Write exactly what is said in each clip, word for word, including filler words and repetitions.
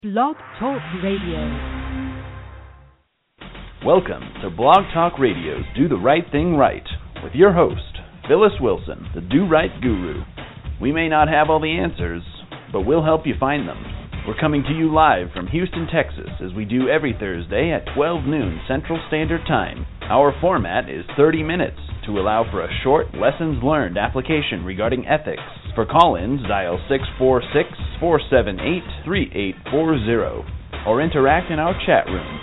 Blog Talk Radio. Welcome to Blog Talk Radio's Do the Right Thing Right with your host, Phyllis Wilson, the Do Right Guru. We may not have all the answers, but we'll help you find them. We're coming to you live from Houston, Texas, as we do every Thursday at twelve noon Central Standard Time. Our format is thirty minutes to allow for a short, lessons learned application regarding ethics. For call-ins, dial six four six, four seven eight, three eight four zero or interact in our chat room.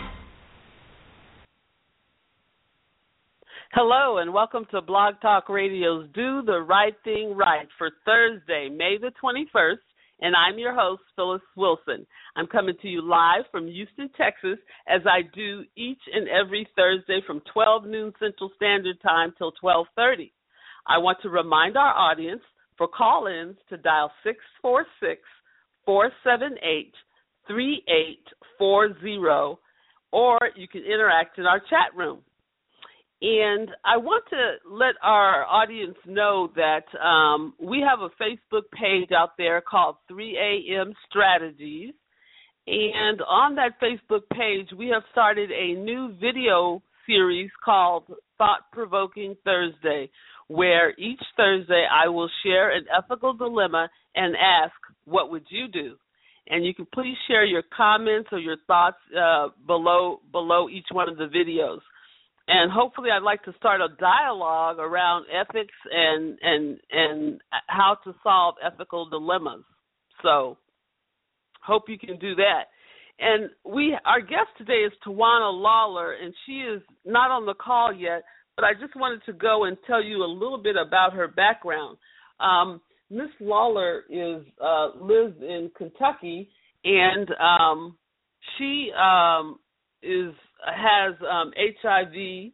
Hello and welcome to Blog Talk Radio's Do the Right Thing Right for Thursday, May the twenty-first, and I'm your host, Phyllis Wilson. I'm coming to you live from Houston, Texas, as I do each and every Thursday from twelve noon Central Standard Time till twelve thirty. I want to remind our audience for call-ins to dial six four six, four seven eight, three eight four zero, or you can interact in our chat room. And I want to let our audience know that um, we have a Facebook page out there called three A M Strategies. And on that Facebook page, we have started a new video series called Thought-Provoking Thursday, where each Thursday I will share an ethical dilemma and ask, what would you do? And you can please share your comments or your thoughts uh, below below each one of the videos. And hopefully I'd like to start a dialogue around ethics and and and how to solve ethical dilemmas. So hope you can do that. And we our guest today is Tawana Lawler, and she is not on the call yet, but I just wanted to go and tell you a little bit about her background. Um, Miss Lawler is uh, lives in Kentucky, and um, she um, is has um, H I V,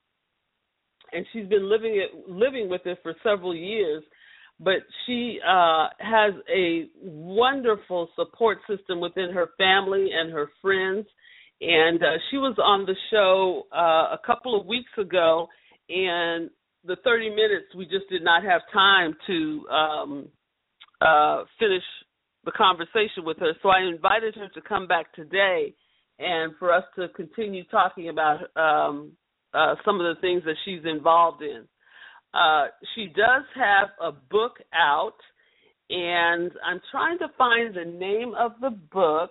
and she's been living it living with it for several years. But she uh, has a wonderful support system within her family and her friends. And uh, she was on the show uh, a couple of weeks ago, and the thirty minutes, we just did not have time to um, uh, finish the conversation with her. So I invited her to come back today and for us to continue talking about um, uh, some of the things that she's involved in. Uh, she does have a book out, and I'm trying to find the name of the book.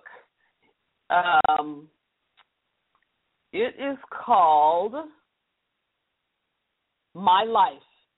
Um, it is called My Life,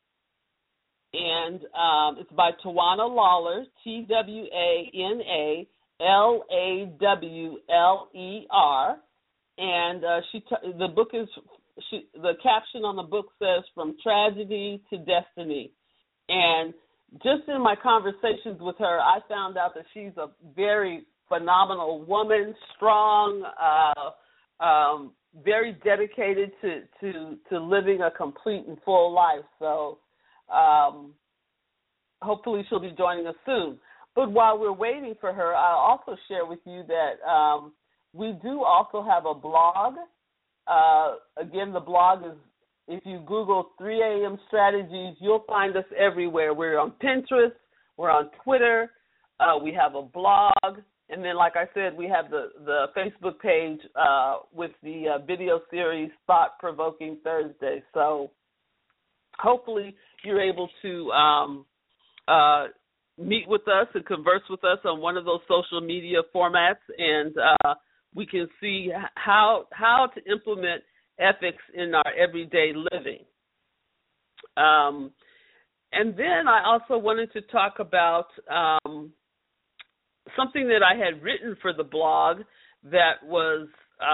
and um, it's by Tawana Lawler, T W A N A L A W L E R, and uh, she t- the book is she, the caption on the book says From Tragedy to Destiny. And just in my conversations with her, I found out that she's a very phenomenal woman, strong, uh, um, very dedicated to, to to living a complete and full life. So um, hopefully she'll be joining us soon. But while we're waiting for her, I'll also share with you that um, we do also have a blog. Uh, again, the blog is, if you Google three A M Strategies, you'll find us everywhere. We're on Pinterest. We're on Twitter. Uh, we have a blog. And then, like I said, we have the, the Facebook page uh, with the uh, video series Thought-Provoking Thursday. So hopefully you're able to um, uh, meet with us and converse with us on one of those social media formats, and uh, we can see how how to implement ethics in our everyday living. Um, and then I also wanted to talk about um, something that I had written for the blog that was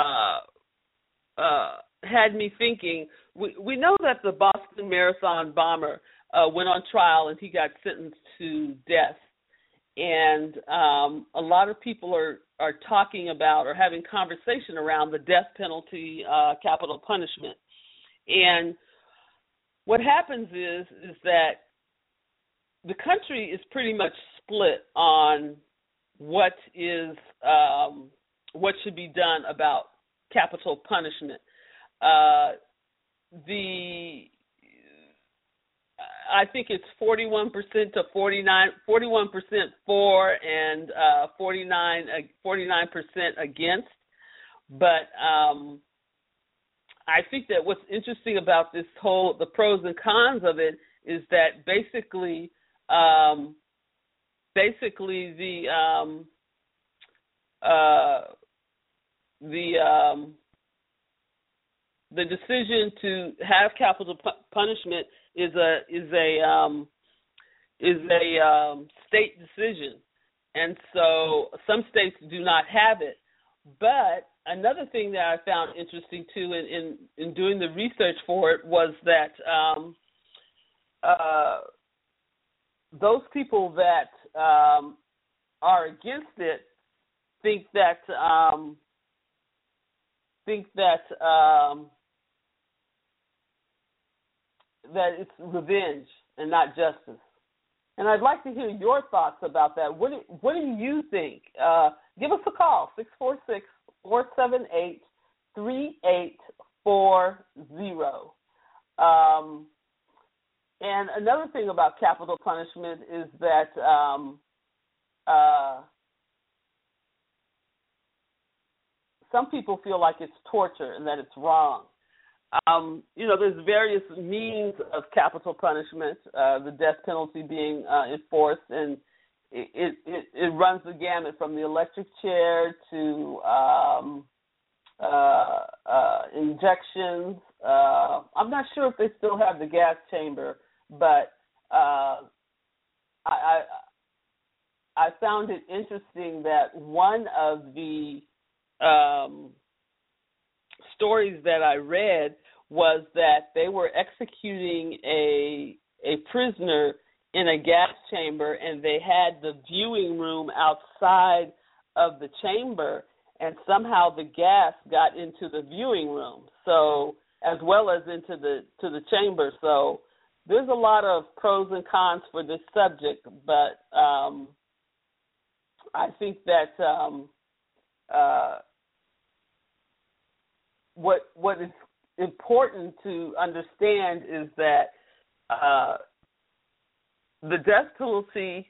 uh, uh, had me thinking. We, we know that the Boston Marathon bomber uh, went on trial and he got sentenced to death. And um, a lot of people are, are talking about or having conversation around the death penalty, uh, capital punishment. And what happens is is that the country is pretty much split on what is um, what should be done about capital punishment. Uh, the I think it's forty-one percent to forty-nine, forty-one percent for and uh, forty-nine, forty-nine percent against. But um, I think that what's interesting about this whole, the pros and cons of it, is that basically, um, basically the um, uh, the um, the decision to have capital pu- punishment is a is a um, is a um, state decision, and so some states do not have it. But another thing that I found interesting too in in, in doing the research for it was that um, uh, those people that um, are against it think that um, think that um, that it's revenge and not justice. And I'd like to hear your thoughts about that. What do, what do you think? Uh, give us a call, six four six, four seven eight, three eight four zero. Um, and another thing about capital punishment is that um, uh, some people feel like it's torture and that it's wrong. Um, you know, there's various means of capital punishment, uh, the death penalty being uh, enforced, and it, it, it runs the gamut from the electric chair to um, uh, uh, injections. Uh, I'm not sure if they still have the gas chamber, but uh, I, I, I found it interesting that one of the um, stories that I read was that they were executing a a prisoner in a gas chamber, and they had the viewing room outside of the chamber, and somehow the gas got into the viewing room, so as well as into the to the chamber. So there's a lot of pros and cons for this subject, but um, I think that um, uh, What what is important to understand is that uh, the death penalty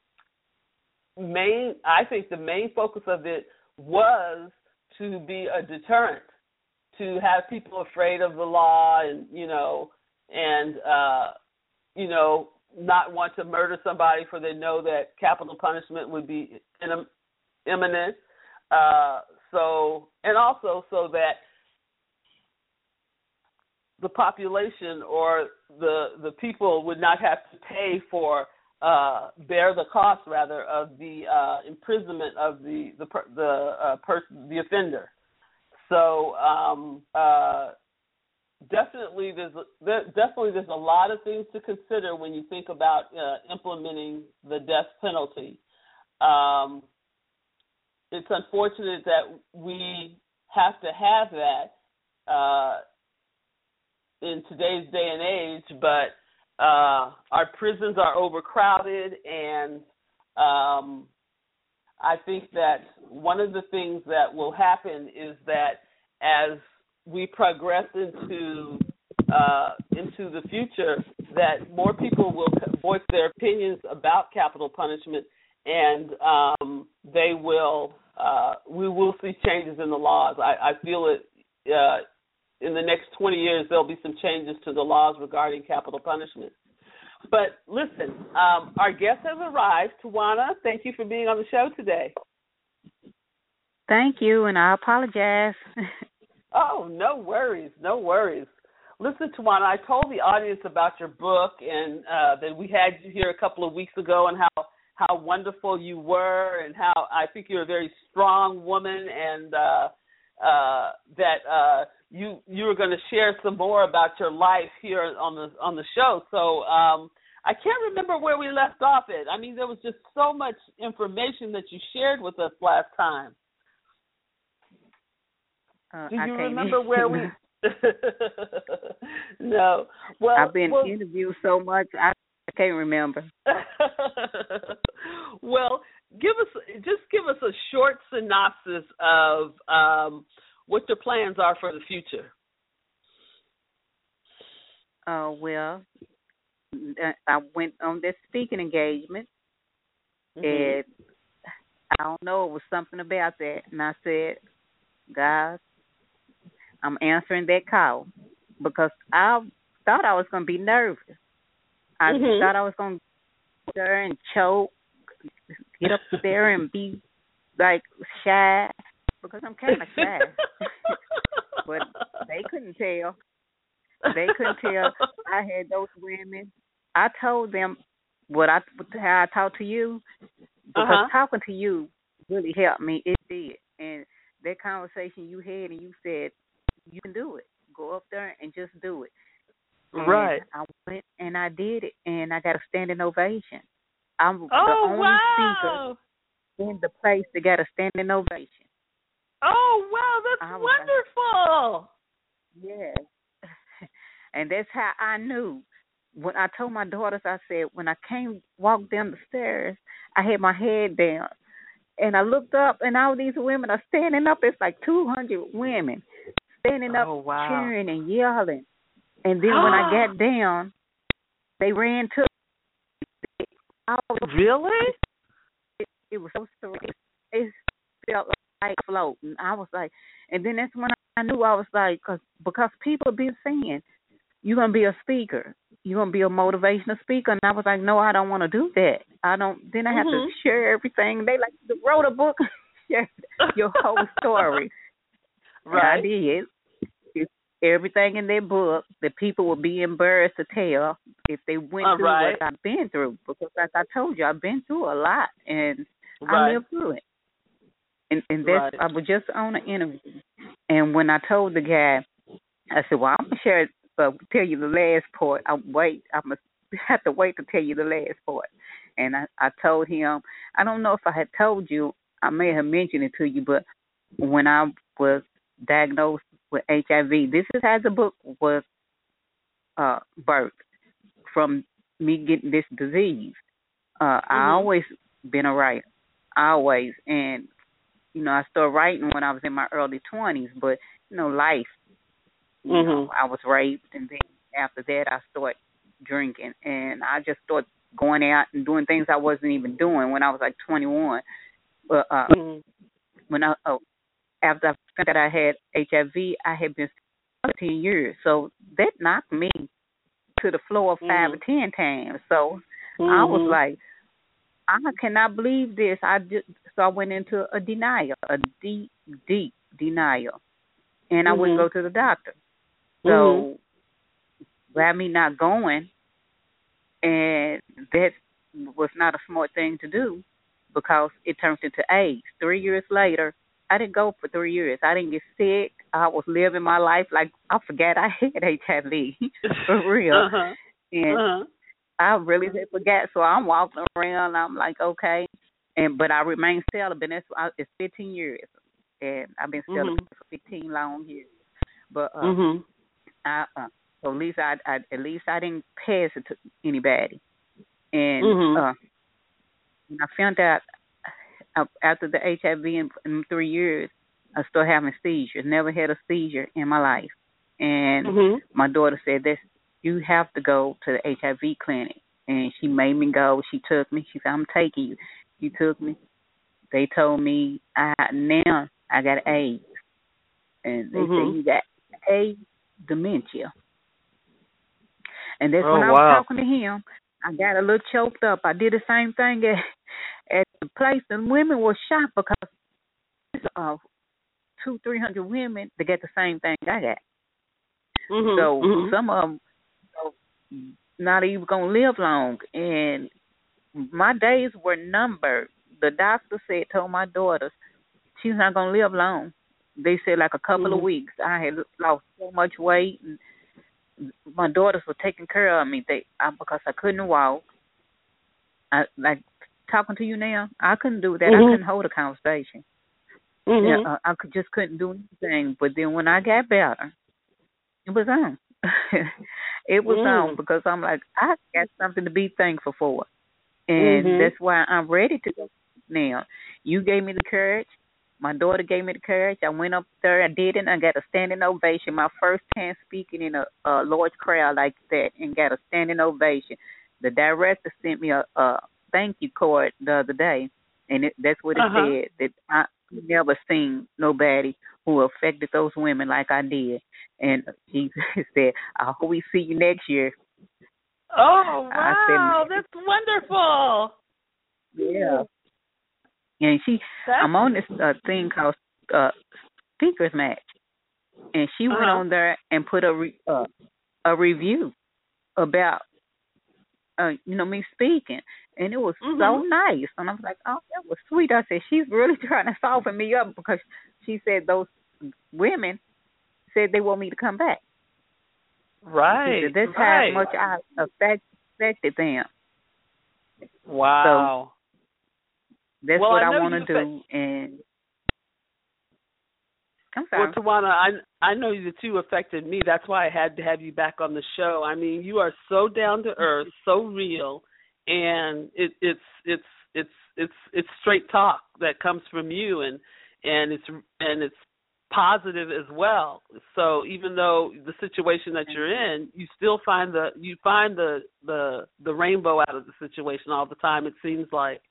main I think the main focus of it was to be a deterrent, to have people afraid of the law, and you know, and uh, you know, not want to murder somebody, for they know that capital punishment would be imminent. Uh, so, and also so that the population or the the people would not have to pay for uh, bear the cost rather of the uh, imprisonment of the the the uh, person the offender. So um, uh, definitely there's there, definitely there's a lot of things to consider when you think about uh, implementing the death penalty. Um, it's unfortunate that we have to have that Uh, in today's day and age, but uh, our prisons are overcrowded, and um, I think that one of the things that will happen is that as we progress into uh, into the future, that more people will voice their opinions about capital punishment, and um, they will uh, we will see changes in the laws. I, I feel it. Uh, In the next twenty years, there'll be some changes to the laws regarding capital punishment. But listen, um, our guest has arrived. Tawana, thank you for being on the show today. Thank you, and I apologize. Oh, no worries, no worries. Listen, Tawana, I told the audience about your book, and uh, that we had you here a couple of weeks ago, and how, how wonderful you were, and how I think you're a very strong woman, and uh, uh, that uh, you you were going to share some more about your life here on the on the show. So um, I can't remember where we left off at. I mean, there was just so much information that you shared with us last time. Uh, Do you I remember where we? No. Well, I've been well, interviewed so much I, I can't remember. Well, give us just give us a short synopsis of um, what your plans are for the future. Uh, well, I went on this speaking engagement, Mm-hmm. and I don't know, it was something about that. And I said, guys, I'm answering that call because I thought I was going to be nervous. I Mm-hmm. thought I was going to get there and choke, get up there and be like shy because I'm kind of shy. But they couldn't tell. They couldn't tell. I had those women. I told them what I how I talked to you because uh-huh. talking to you really helped me. It did. And that conversation you had, and you said you can do it. Go up there and just do it. And right. I went and I did it, and I got a standing ovation. I'm oh, the only wow. speaker in the place that got a standing ovation. Oh, wow, that's wonderful. Like, yes. And that's how I knew. When I told my daughters, I said, when I came, walked down the stairs, I had my head down. And I looked up, and all these women are standing up. It's like two hundred women standing up, oh, wow. cheering and yelling. And then when I got down, they ran to me. Really? It, it was so surreal. It felt like floating. I was like, and then that's when I knew I was like, cause, because people been saying, you're going to be a speaker. You're going to be a motivational speaker. And I was like, no, I don't want to do that. I don't. Then I have mm-hmm. to share everything. They like wrote a book, share your whole story. Right. And I did. It's everything in their book that people would be embarrassed to tell if they went All through right. what I've been through. Because like I told you, I've been through a lot. And right. I lived through it. And, and that's, right. I was just on an interview. And when I told the guy, I said, well, I'm going to share it. Uh, tell you the last part. I wait. I must have to wait to tell you the last part. And I, I told him, I don't know if I had told you. I may have mentioned it to you, but when I was diagnosed with H I V, this is how the book was uh, birthed from me getting this disease. Uh, mm-hmm. I always been a writer, always, and you know I started writing when I was in my early twenties. But you know, life. You mm-hmm. know, I was raped, and then after that, I started drinking, and I just started going out and doing things I wasn't even doing when I was like twenty-one. But uh, mm-hmm. when I oh, after I found out I had H I V, I had been thirteen years, so that knocked me to the floor five mm-hmm. or ten times. So mm-hmm. I was like, I cannot believe this. I just so I went into a denial, a deep, deep denial, and I mm-hmm. wouldn't go to the doctor. So, mm-hmm. by me not going, and that was not a smart thing to do because it turned into AIDS. Three years later, I didn't go for three years. I didn't get sick. I was living my life like I forgot I had H I V, for real. uh-huh. And uh-huh. I really had forgot. So I'm walking around. I'm like, okay. and But I remain celibate. That's, it's fifteen years, and I've been celibate mm-hmm. for fifteen long years. But uh, mm-hmm. I, uh, so at least I, I, at least I didn't pass it to anybody. And mm-hmm. uh, when I found out uh, after the H I V in, in three years, I started having seizures. Never had a seizure in my life. And mm-hmm. my daughter said, "This, you have to go to the H I V clinic." And she made me go. She took me. She said, "I'm taking you." She took me. They told me I now I got AIDS, and they mm-hmm. said you got AIDS. Dementia. And that's oh, when I was wow. talking to him, I got a little choked up. I did the same thing at, at the place, and women were shocked because uh, two, three hundred women that get the same thing I got. Mm-hmm. So mm-hmm. some of them you know, not even going to live long. And my days were numbered. The doctor said, told my daughters, she's not going to live long. They said like a couple mm-hmm. of weeks. I had lost so much weight, and my daughters were taking care of me. They I, because I couldn't walk. I like talking to you now. I couldn't do that. Mm-hmm. I couldn't hold a conversation. Mm-hmm. Yeah, uh, I could, just couldn't do anything. But then when I got better, it was on. it was mm-hmm. on because I'm like I got something to be thankful for, and mm-hmm. that's why I'm ready to go now. You gave me the courage. My daughter gave me the courage. I went up there. I did it. And I got a standing ovation. My first time speaking in a, a large crowd like that, and got a standing ovation. The director sent me a, a thank you card the other day, and it, that's what it uh-huh. said. That I never seen nobody who affected those women like I did. And she said, "I hope we see you next year." Oh, I wow, said, that's wonderful. Yeah. And she, That's... I'm on this uh, thing called uh, Speakers Match, and she uh-huh. went on there and put a re, uh, a review about, uh, you know, me speaking, and it was mm-hmm. so nice. And I was like, oh, that was sweet. I said, she's really trying to soften me up, because she said those women said they want me to come back. Right. Said, that's right. how much I affect, affected them. Wow. So that's well, what I, I, I want to do. Affect- and I'm sorry. Well, Tawana, I I know that you affected me. That's why I had to have you back on the show. I mean, you are so down to earth, so real, and it, it's it's it's it's it's straight talk that comes from you, and and it's and it's positive as well. So even though the situation that you're in, you still find the you find the the the rainbow out of the situation all the time. It seems like.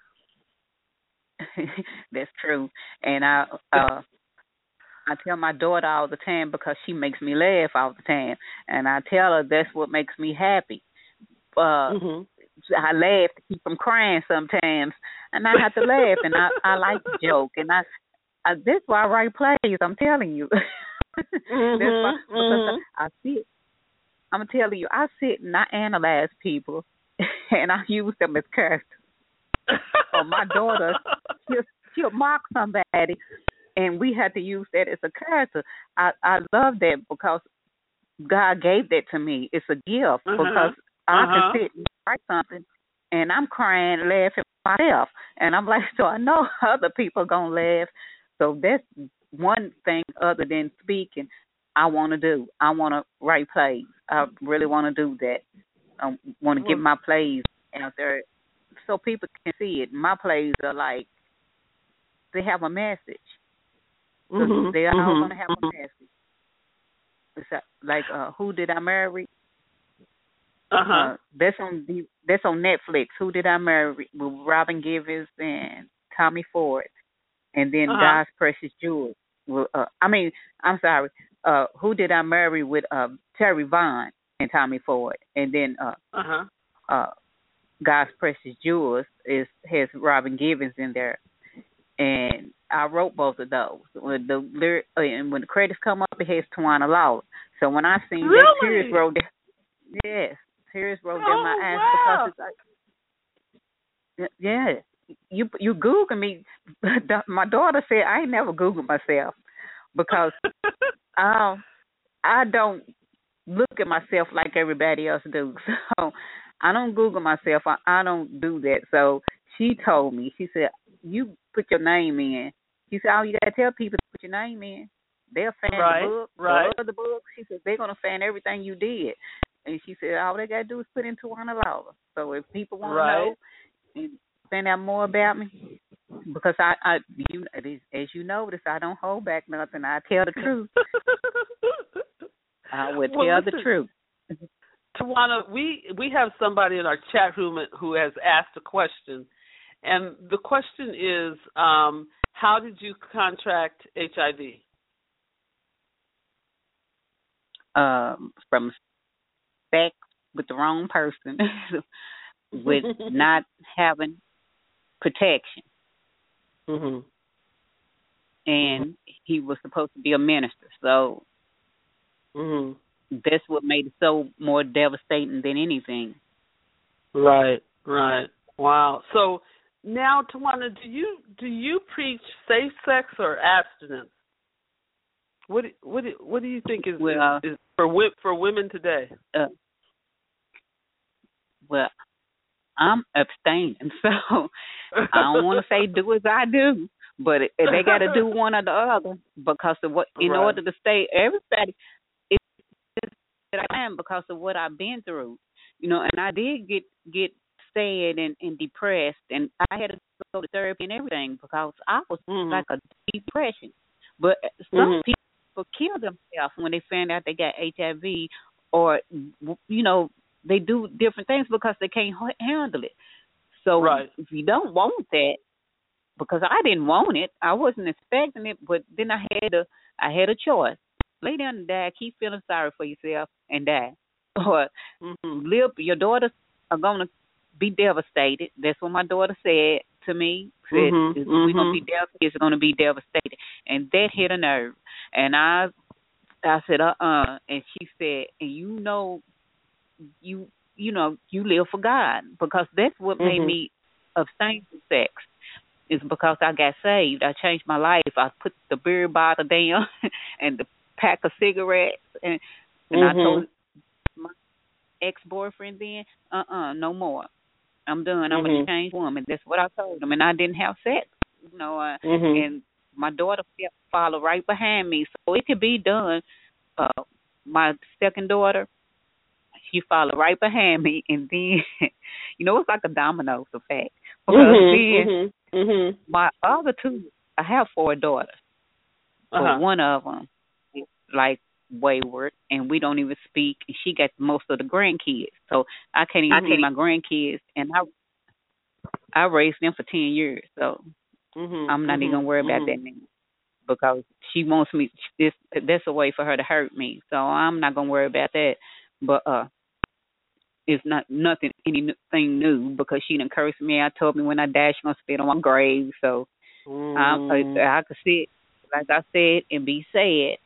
That's true, and I uh, I tell my daughter all the time, because she makes me laugh all the time, and I tell her that's what makes me happy. Uh, mm-hmm. I laugh to keep from crying sometimes, and I have to laugh, and I, I like to joke, and I, I that's why I write plays. I'm telling you, mm-hmm. that's why, mm-hmm. I, I sit. I'm telling you, I sit and I analyze people, and I use them as characters. Or my daughter, she'll, she'll mock somebody, and we had to use that as a character. I, I love that, because God gave that to me. It's a gift, uh-huh. because I uh-huh. can sit and write something, and I'm crying, laughing myself, and I'm like, so I know other people are gonna laugh. So that's one thing other than speaking I want to do. I want to write plays. I really want to do that. I want to get my plays out there so people can see it. My plays are like, they have a message. Mm-hmm. They're mm-hmm. all going to have mm-hmm. a message. It's like, uh, Who Did I Marry? Uh-huh. Uh, that's on the, that's on Netflix. Who Did I Marry? With Robin Givens and Tommy Ford. And then uh-huh. God's Precious Jewels. Well, uh, I mean, I'm sorry. Uh, Who Did I Marry? With uh, Terry Vaughn and Tommy Ford. And then uh, uh-huh. uh, God's Precious Jewels is has Robin Givens in there, and I wrote both of those. When the lyric, and when the credits come up, it has Tawana Lawlor. So when I seen really? that, tears rolled down. Yes, tears rolled oh, down my eyes wow. because it's like, yeah, you you Google me. My daughter said I ain't never Googled myself, because um I don't look at myself like everybody else do. So I don't Google myself. I, I don't do that. So she told me, she said, you put your name in. She said, oh, you got to tell people to put your name in. They'll fan right, the book, right. the other books. She said, they're going to fan everything you did. And she said, all they got to do is put in Tawana Lawor. So if people want right. to know and find out more about me, because I, I you, as you notice, I don't hold back nothing. I tell the truth. I would well, tell listen, the truth. Tawana, we we have somebody in our chat room who has asked a question, and the question is, um, how did you contract H I V? Um, from sex with the wrong person, with not having protection, mm-hmm. and mm-hmm. he was supposed to be a minister, so. Mm-hmm. That's what made it so more devastating than anything. Right, right. Wow. So now, Tawana, do you do you preach safe sex or abstinence? What do, what do, what do you think is, well, is, is for for women today? Uh, well, I'm abstaining, so I don't want to say do as I do, but it, they got to do one or the other, because of what in right. order to stay everybody. That I am, because of what I've been through, you know, and I did get get sad and, and depressed, and I had to go to therapy and everything because I was mm-hmm. like a depression. But some mm-hmm. people kill themselves when they find out they got H I V, or you know they do different things because they can't handle it. So right. if you don't want that, because I didn't want it, I wasn't expecting it, but then I had a I had a choice: lay down and die, keep feeling sorry for yourself, and die, or mm-hmm. live. Your daughters are gonna be devastated. That's what my daughter said to me. Said, mm-hmm. we're gonna be devastated. It's gonna be devastated, and that hit a nerve. And I, I said, uh, uh and she said, and you know, you, you know, you live for God, because that's what mm-hmm. made me abstain from sex. Is because I got saved. I changed my life. I put the beer bottle down and the pack of cigarettes, and, and mm-hmm. I told my ex-boyfriend then, uh-uh, no more. I'm done. I'm mm-hmm. a changed woman. That's what I told him, and I didn't have sex. You know, uh, mm-hmm. and my daughter followed right behind me, so it could be done. Uh, my second daughter, she followed right behind me, and then, you know, it's like a domino effect. Because mm-hmm. then mm-hmm. Mm-hmm. my other two, I have four daughters, uh-huh. but one of them is like wayward, and we don't even speak. And she got most of the grandkids, so I can't even mm-hmm. see my grandkids, and I I raised them for ten years, so mm-hmm. I'm not mm-hmm. even gonna worry about mm-hmm. that now, because she wants me. This that's a way for her to hurt me, so I'm not gonna worry about that. But uh. It's not nothing, anything new, because she done cursed me. I told me when I die, she's going to spit on my grave. So mm. I, I could sit, like I said, and be sad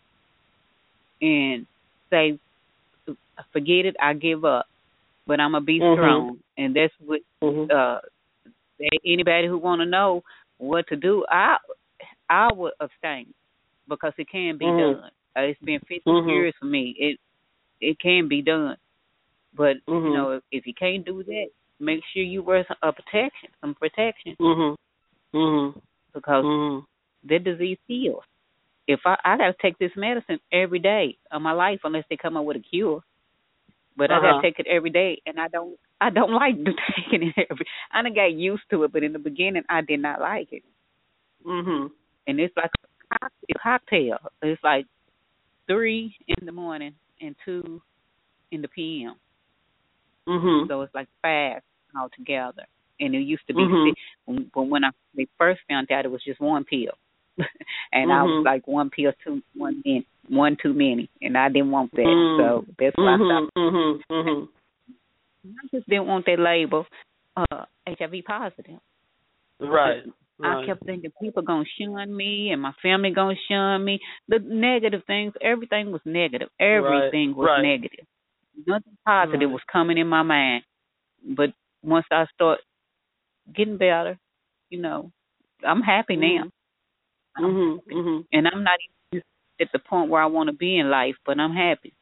and say, forget it, I give up. But I'm going to be mm-hmm. strong. And that's what mm-hmm. uh, anybody who want to know what to do, I I would abstain, because it can be mm-hmm. done. Uh, it's been fifty mm-hmm. years for me. It It can be done. But, mm-hmm. you know, if, if you can't do that, make sure you wear some uh, protection, some protection. Mm-hmm. Mm-hmm. Because mm-hmm. that disease heals. If I, I got to take this medicine every day of my life, unless they come up with a cure. But uh-huh. I got to take it every day, and I don't I don't like taking it every I done got used to it, but in the beginning, I did not like it. Mm-hmm. And it's like a cocktail. It's like three in the morning and two in the P M Mm-hmm. So it's like five altogether. And it used to be mm-hmm. six. But when I they first found out, it was just one pill. And mm-hmm. I was like, one pill, two, one, in, one too many. And I didn't want that. Mm-hmm. So that's why mm-hmm. I stopped. Mm-hmm. Mm-hmm. I just didn't want that label, uh, H I V positive. Right. I right. kept thinking people going to shun me and my family going to shun me. The negative things, everything was negative. Everything right. was right. negative. Nothing positive right. was coming in my mind. But once I start getting better, you know, I'm happy mm-hmm. now. Mm-hmm. Happy. Mm-hmm. And I'm not even at the point where I want to be in life, but I'm happy.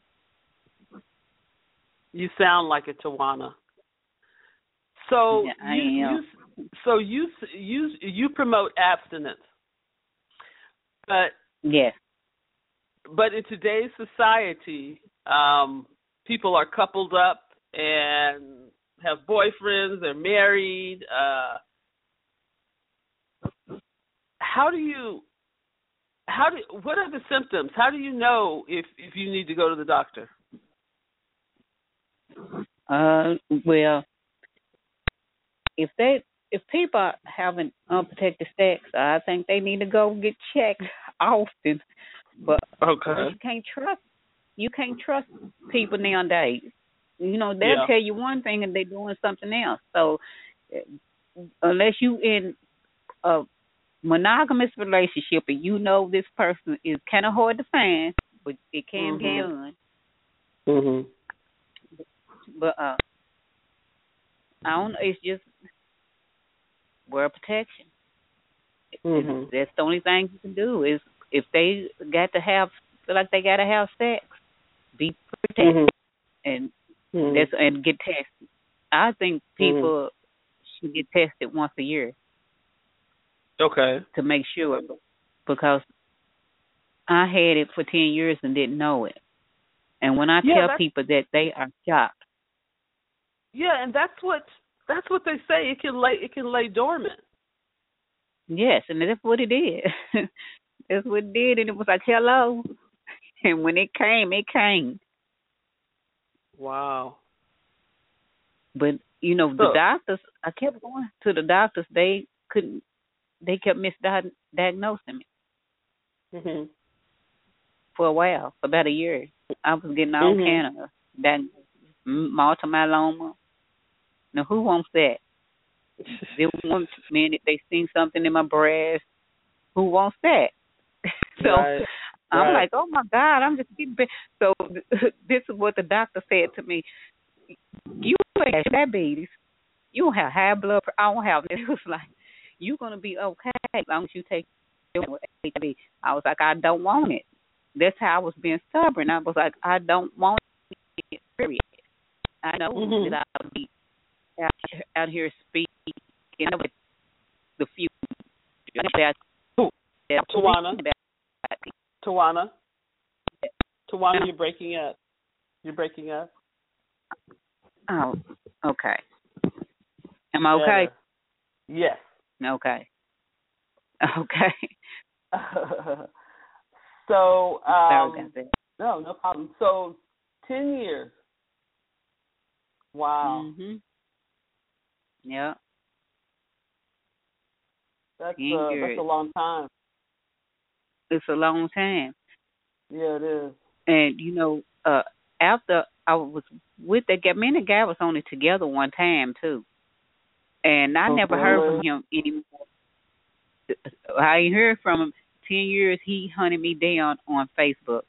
You sound like a Tawana. So yeah, I you, am. You, so you you you promote abstinence, but yes, but in today's society, um, people are coupled up and have boyfriends. They're married. Uh, how do you? How do? What are the symptoms? How do you know if if you need to go to the doctor? Uh, well, if they if people are having unprotected sex, I think they need to go get checked often. But okay. you can't trust you can't trust people nowadays. You know, they'll yeah. tell you one thing and they're doing something else. So unless you in a monogamous relationship and you know this person is kind of hard to find, but it can mm-hmm. be done. Mm-hmm. But uh, I don't know. It's just wear protection. Mm-hmm. That's the only thing you can do. Is if they got to have feel like they got to have sex, be protected mm-hmm. and mm-hmm. that's and get tested. I think people mm-hmm. should get tested once a year. Okay. To make sure, because I had it for ten years and didn't know it. And when I yeah, tell people that, they are shocked. Yeah, and that's what That's what they say. It can lay it can lay dormant. Yes, and that's what it did. That's what it did, and it was like, hello. And when it came, it came. Wow. But, you know, the so, doctors, I kept going to the doctors. They couldn't, they kept misdiagnosing me. Mm-hmm. For a while, for about a year. I was getting all mm-hmm. kind of that multiple myeloma. Now, who wants that? They want minute they seen something in my breast. Who wants that? So right. I'm right. like, oh my God, I'm just getting big. So this is what the doctor said to me. You have diabetes. You don't have high blood pressure. I don't have it. It was like, you're going to be okay as long as you take H I V. I was like, I don't want it. That's how I was being stubborn. I was like, I don't want it, period. I know mm-hmm. that I'll be out, out here speaking with the few. Tawana. Tawana. Tawana, you're breaking up. You're breaking up. Oh, okay. Am I okay? Yes. Okay. Okay. so, um, Sorry about that. no, no problem. So, ten years. Wow. Mm-hmm. Yeah. That's uh, that's a long time. It's a long time. Yeah, it is. And, you know, uh, after I was with that guy, me and the guy was only together one time, too. And I oh, never really? heard from him anymore. I ain't heard from him. Ten years, he hunted me down on Facebook.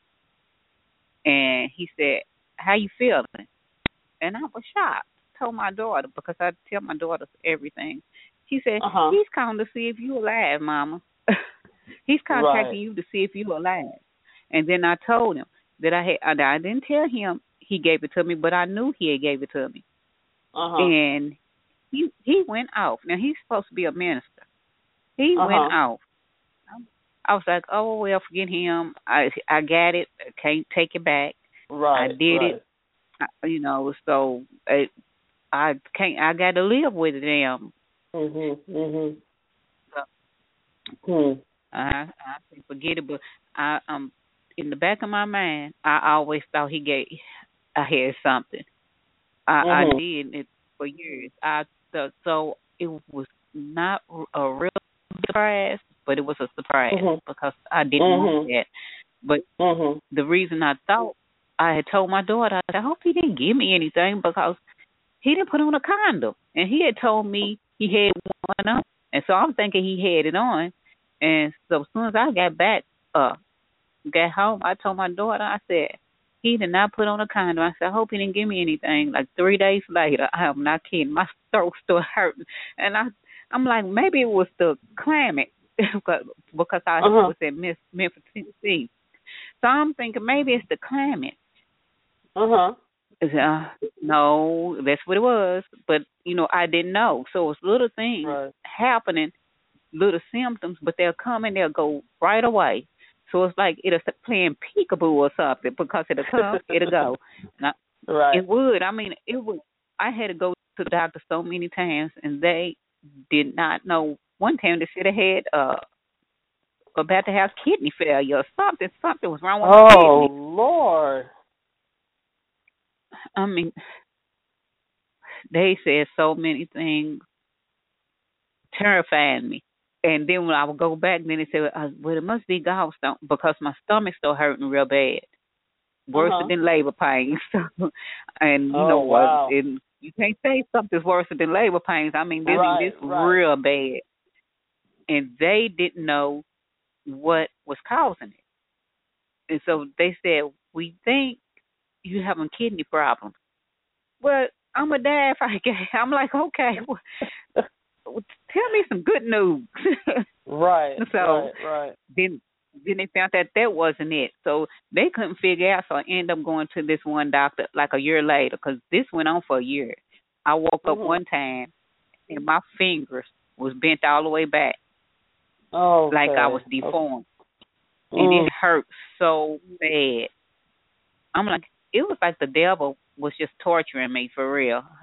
And he said, how you feeling? And I was shocked. Told my daughter, because I tell my daughters everything. She said, uh-huh. he's calling to see if you alive, Mama. He's contacting right. you to see if you alive. And then I told him that I had, I didn't tell him he gave it to me, but I knew he had gave it to me. Uh-huh. And he he went off. Now, he's supposed to be a minister. He uh-huh. went off. I was like, oh, well, forget him. I I got it. I can't take it back. Right. I did right. it. I, you know, so it, I can't. I got to live with it now. Mhm. Mhm. So, hmm. I I can forget it, but I um in the back of my mind, I always thought he gave. I had something. I, mm-hmm. I did it for years. I so, so it was not a real surprise, but it was a surprise mm-hmm. because I didn't mm-hmm. want that. But mm-hmm. the reason I thought, I had told my daughter, I said, I hope he didn't give me anything because he didn't put on a condom, and he had told me he had one on, and so I'm thinking he had it on. And so as soon as I got back, uh, got home, I told my daughter, I said, he did not put on a condom. I said, I hope he didn't give me anything. Like three days later, I'm not kidding, my throat still hurting, and I, I'm like, maybe it was the climate because I uh-huh. was in Memphis, Tennessee. So I'm thinking maybe it's the climate. Uh huh. Uh, no, that's what it was. But, you know, I didn't know. So it's little things right. happening, little symptoms, but they'll come and they'll go right away. So it's like it'll playing peekaboo or something because it'll come, it'll go. And I, right. It would. I mean, it would. I had to go to the doctor so many times, and they did not know. One time they said I had uh, about to have kidney failure or something. Something was wrong with my kidney. Oh, Lord. I mean, they said so many things terrifying me. And then when I would go back, then they said, well, it must be gallstone because my stomach's still hurting real bad. Worse uh-huh. than labor pains. And, you oh, know what? Wow. And you can't say something's worse than labor pains. I mean, this right, is right. real bad. And they didn't know what was causing it. And so they said, we think you're having kidney problems. Well, I'm going to die if I get. I'm like, okay, well, tell me some good news. right, so right, right. Then, then they found that that wasn't it. So they couldn't figure out, so I ended up going to this one doctor like a year later because this went on for a year. I woke mm-hmm. up one time and my fingers was bent all the way back. Oh, okay. Like I was deformed. Okay. And mm. it hurt so bad. I'm like, it was like the devil was just torturing me for real.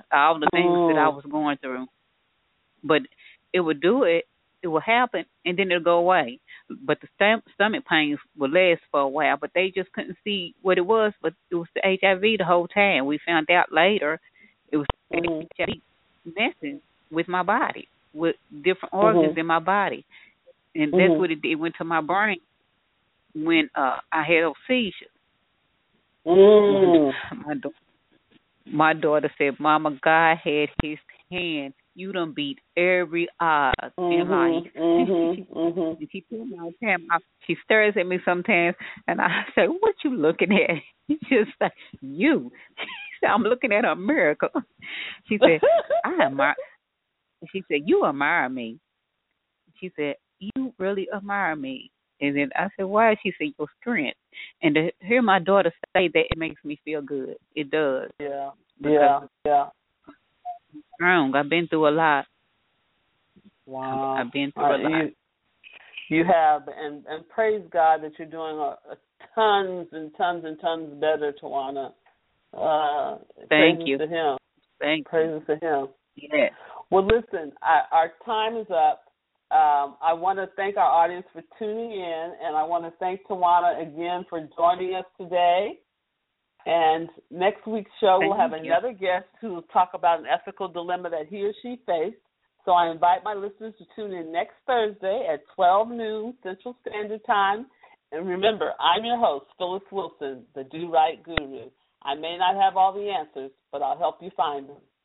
all the things mm. that I was going through. But it would do it, it would happen, and then it'll go away. But the stom- stomach pains would last for a while, but they just couldn't see what it was, but it was the H I V the whole time. We found out later it was mm-hmm. H I V messing with my body, with different organs mm-hmm. in my body. And mm-hmm. that's what it did. It went to my brain when uh, I had those seizures. Mm. My, da- my daughter said, Mama, God had his hand. You done beat every odds mm-hmm. in life. Mm-hmm. mm-hmm. She told me all the time. I, she stares at me sometimes, and I say, what you looking at? She just like, you. She said, I'm looking at a miracle. She said, I admire. She said, you admire me. She said, you really admire me. And then I said, why? She said, your strength. And to hear my daughter say that, it makes me feel good. It does. Yeah, yeah, yeah. I'm strong. I've been through a lot. Wow. I've been through uh, a lot. You, you have, and, and praise God that you're doing a, a tons and tons and tons better, Tawana. Uh, Thank praises you. to Him. Thank praises you. to Him. Yes. Well, listen, I, our time is up. Um, I want to thank our audience for tuning in, and I want to thank Tawana again for joining us today. And next week's show, thank we'll have you. another guest who will talk about an ethical dilemma that he or she faced. So I invite my listeners to tune in next Thursday at twelve noon Central Standard Time. And remember, I'm your host, Phyllis Wilson, the Do Right Guru. I may not have all the answers, but I'll help you find them.